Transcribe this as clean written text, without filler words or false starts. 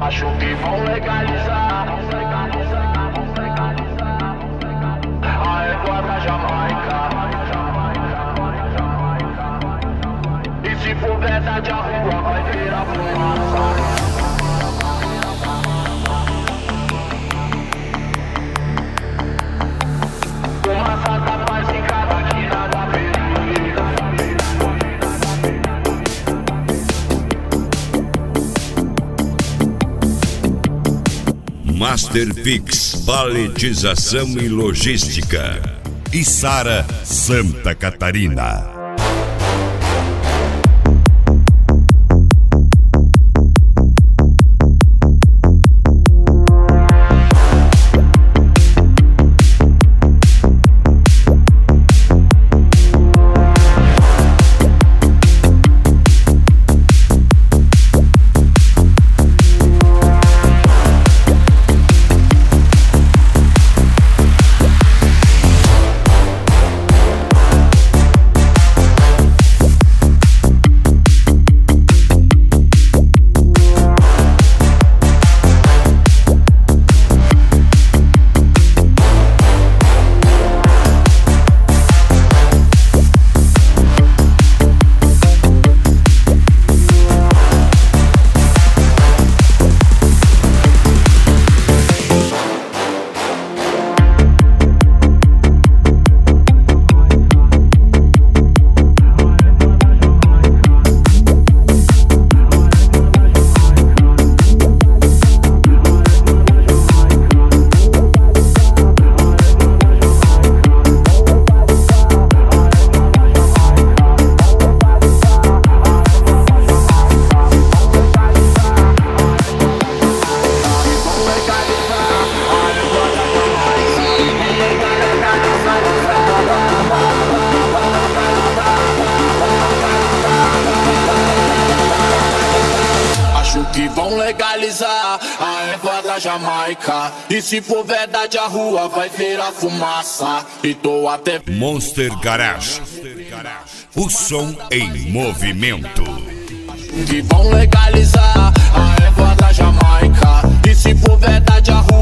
Acho que vão legalizar a égua da Jamaica. E se for verdade a rua vai virar fumaça. Fumaça da paz em cada quina da avenida. Masterfix, paletização e logística. Içara, Santa Catarina. Que vão legalizar a erva da Jamaica. E se for verdade a rua vai virar fumaça. E tô até Monster Garage, o som em movimento. Que vão legalizar a erva da Jamaica. E se for verdade a rua